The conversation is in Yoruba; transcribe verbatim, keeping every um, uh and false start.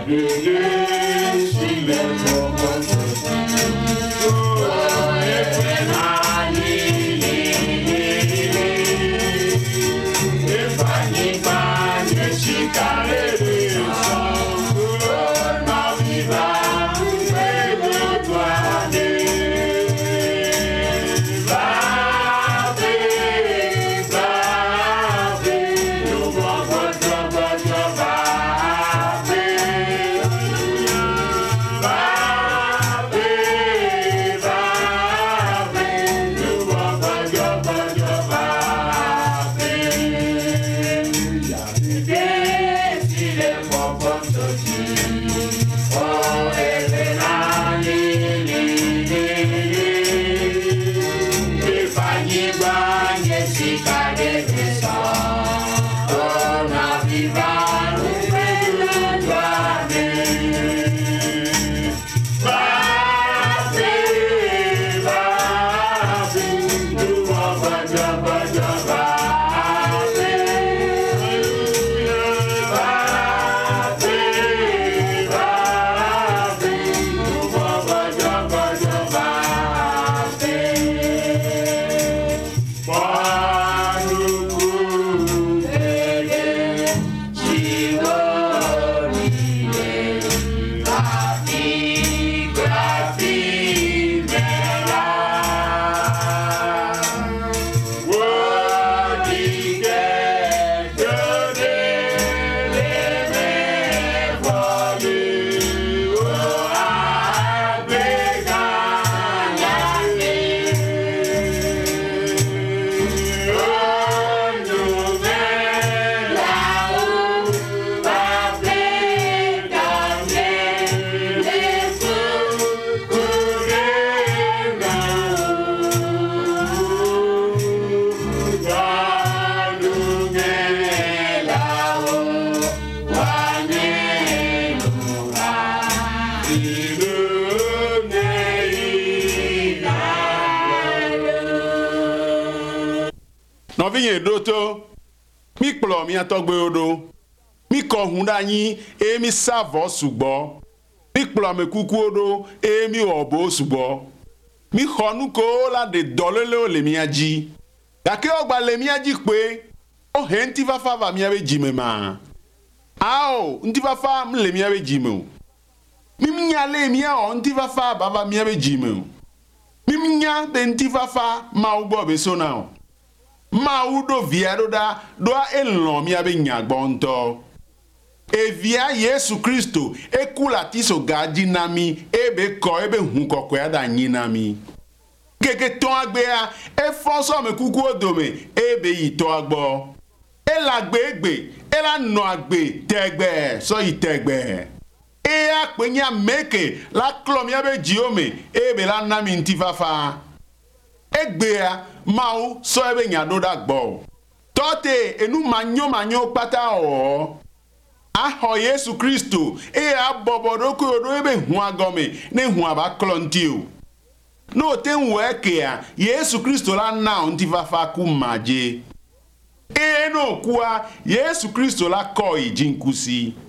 Novinye doto mi kplo mi atogbe odo mi ko hunda yin e mi savo sugbo mi kplo me kuku odo e mi obo sugbo mi honu ko la de dolele o le mi aji dake ogba le mi aji pe o henti va fa va mi ave jime ma ao nti va fa m le mi ave jime o mi nya le mi a o nti va fa ba va mi ave jime o mi nya de nti va fa ma ugbo be so na o ma udo viado da do elon mi abe nyagbonto e via Yesu Kristo e kula tiso gaji nami ebe ko ebe hun kokko ya da yin nami gege ton agbe a e fonso me kuku odome ebe yi to agbo e la gbegbe e la no agbe tegbe so yi tegbe e a pe nya meke la klo mi abe jiome ebe la nami ntifafa egbea mau so ebe nyado da gbo tote enu manyo manyo pata o aho Yesu Kristo e abobodo ko odo ebe hu agome ne hu abaklonti o no ten weke a Yesu Kristo la na ntifafa ku maje e no kuwa Yesu Kristo la ko ijinkusi